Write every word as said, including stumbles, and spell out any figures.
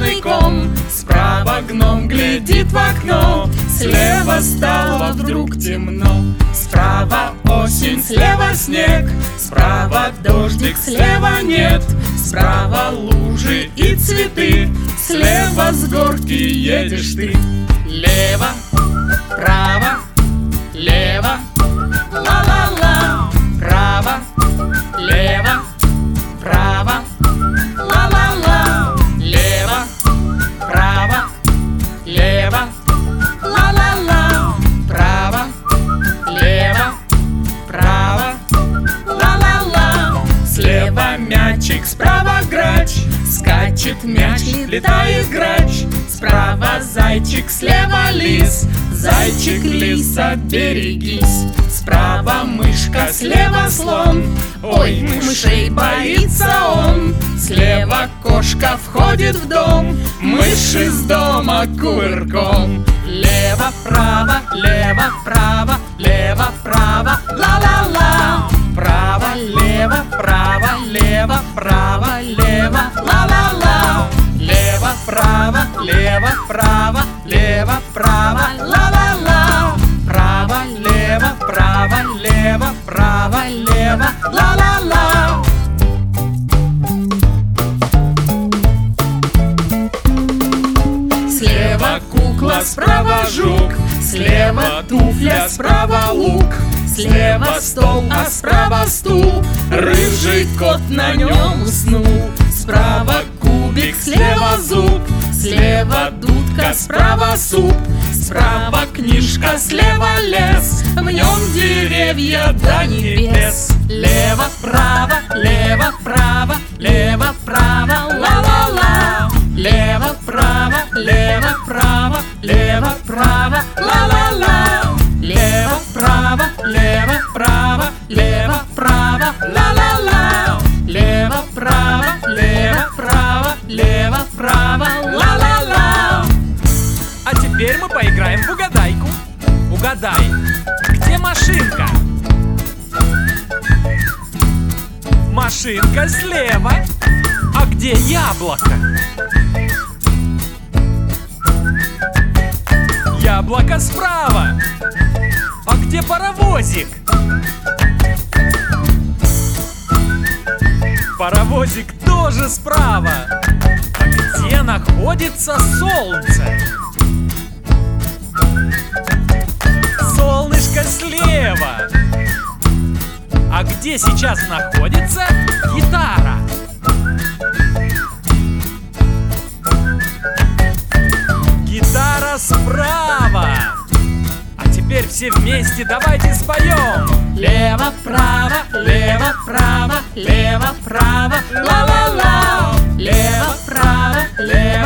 снежный ком. Справа гном глядит в окно, слева стало вдруг темно. Справа осень, слева снег, справа дождик, слева нет. Справа лужи и цветы, слева с горки едешь ты. Лево, право, лево, ла-ла-ла. Право, лево, право, ла-ла-ла. Лево, право, лево, ла-ла-ла. Право, лево, право, ла-ла-ла. Слева мячик, справа грач, скачет мяч, летает грач. Справа зайчик, слева лис, зайчик, лиса, берегись. Справа мышка, слева слон, ой, мышей боится он. Слева кошка входит в дом, мышь из дома кувырком. Лево, право, лево, право, лево, право, ла-ла-ла. Право, лево, право, лево, право, лево, ла-ла-ла. Лево, право, лево, право, лево, право, ла-ла-ла. Право, лево, право, лево, право, лево, ла-ла-ла. Слева кукла, справа жук, слева туфля, справа лук. Слева стол, а справа стул, рыжий кот на нем уснул. Справа кубик, слева зуб, слева дудка, справа суп. Справа книжка, слева лес, в нем деревья до небес. Лево, право, лево, право, лево, право, ла-ла-ла. Лево, право, лево, право, лево, право, ла-ла-ла. Лево, право, лево, право, лево, право, ла-ла-ла. Лево, право, лево, право, лево, право, ла-ла-ла. А теперь мы поиграем в угадайку. Угадай, где машинка? Машинка слева. А где яблоко? Яблоко справа. А где паровозик? Паровозик тоже справа. А где находится солнце? Солнышко слева. А где сейчас находится гитара? Гитара справа. А теперь все вместе давайте споем. Лево, право, лево, право, лево, право, ла-ла-ла. Лево, право, лево.